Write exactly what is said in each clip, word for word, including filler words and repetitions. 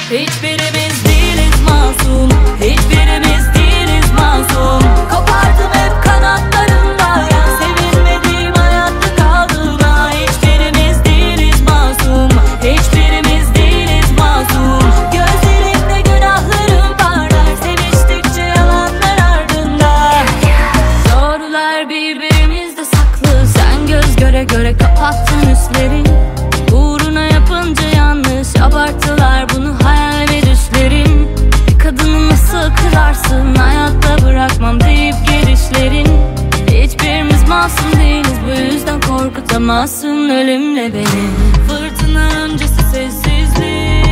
Hiçbirimiz değiliz masum, hiçbirimiz değiliz masum. Kopardım hep kanatlarımdan, ya sevilmediğim hayatta kaldım ha. Hiçbirimiz değiliz masum, hiçbirimiz değiliz masum. Gözlerimde günahlarım parlar, seviştikçe yalanlar ardında. Doğrular birbirimizde saklı, sen göz göre göre kapattın üstlerin. Uğruna yapınca yanlış, abarttılar bunu hayal ve düşlerin. Bir kadını nasıl kırarsın, hayatta bırakmam deyip gelişlerin. Hiçbirimiz masum değiliz, bu yüzden korkutamazsın ölümle beni. Fırtına öncesi sessizlik,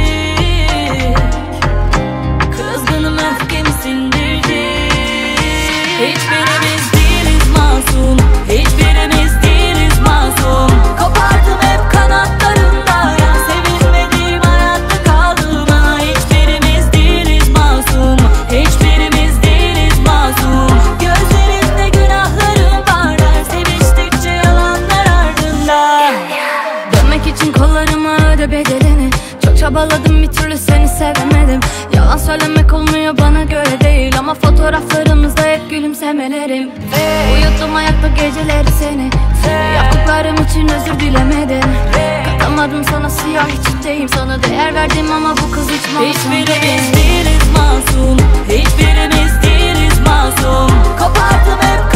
kızgınım öfkemi sindirdi. Hiçbirimiz değiliz masum, hiçbirimiz değiliz masum. Kopardım hep kanatlarımdan, ya sevilmediğim hayatta kaldım ha. Hiçbirimiz değiliz masum, hiçbirimiz değiliz masum. Gözlerimde günahlarım parlar, seviştikçe yalanlar ardında. Dönmek için kollarıma öde bedelini. Çok çabaladım, bir türlü seni sevemedim. Yalan söylemek olmuyor bana göre değil, ama fotoğraflarımızda hep gülümsemelerim. Uyuttum ayakta geceleri seni, yaptıklarım için özür dilemedim. Katamadım sana, siyah içindeyim, sana değer verdim ama bu kız hiç masum. Hiçbirimiz değiliz masum, hiçbirimiz değiliz masum. Kopardım hep